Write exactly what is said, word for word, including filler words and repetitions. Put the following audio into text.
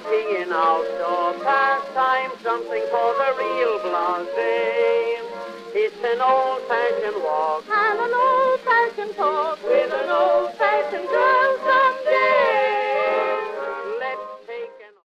walking in outdoor pastime, something for the real blasé. It's an old-fashioned walk And an old-fashioned talk.